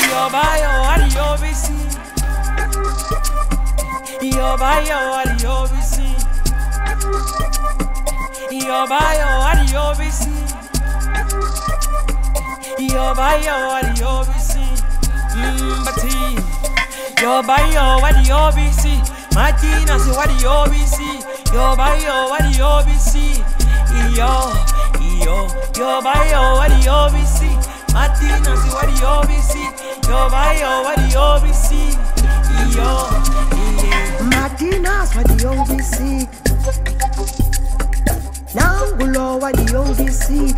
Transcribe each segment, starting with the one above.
Your bio, what the OBC. Your bio, what the OBC. Your bio, what the OBC. Your bio, what the OBC. But your bio, what the OBC. Martina, say what the OBC. Your bio, what the OBC. Your bio, what the OBC. Martina, say what the OBC. Your bio, what the OBC. Martina's what the OBC. Nangulo what the OBC.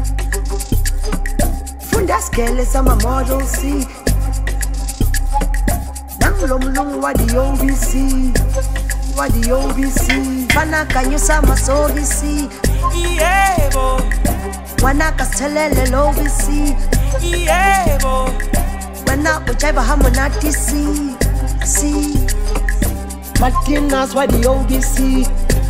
Funda skele sama model C. Nangulomlong what the OBC. What the OBC. Fana kanyo sama OBC. Yebo. Wana kastelele OBC. Yebo. Wana uchaiba hamonati C. Martina's what the OBC.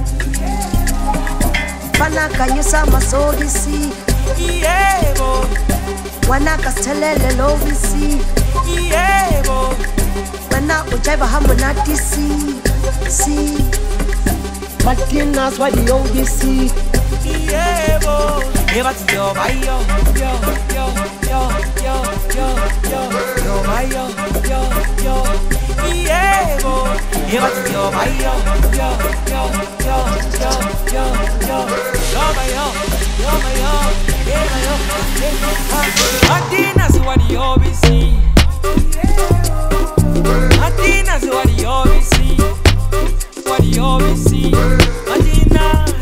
Fana kanyo sama OBC. Yebo. Wana kastelele OBC. Yebo. Wana uchaiba hamonati C. Martina's what the OBC. Yebo. Eva to your bio, yo. Your bio, yo. Yebo. Eva to your bio, yo. Your bio. Martina's what the OBC. Martina's what the OBC. What the OBC. Martina's.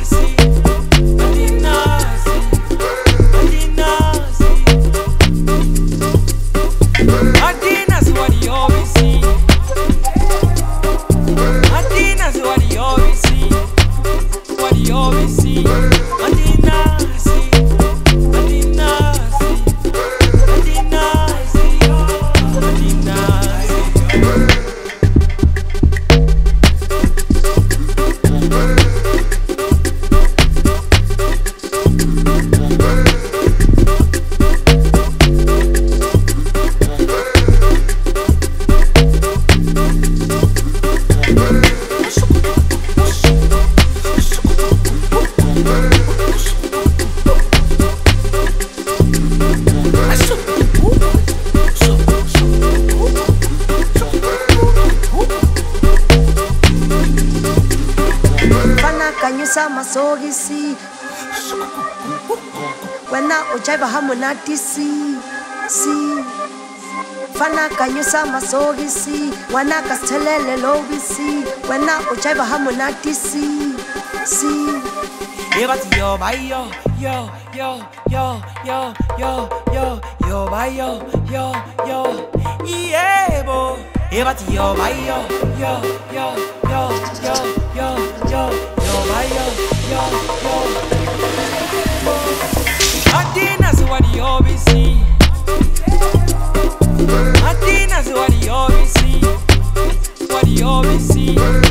Sama OBC. Wana uchaiba hamonati C. Fana kanyo sama OBC. Wana kastelele OBC. Wana uchaiba hamonati C. Eva to your bio, yo. Your bio, yo. Yebo. Eva to your bio, yo. Your bio, yo. Martina's what the OBC. Martina's what the OBC. What the OBC.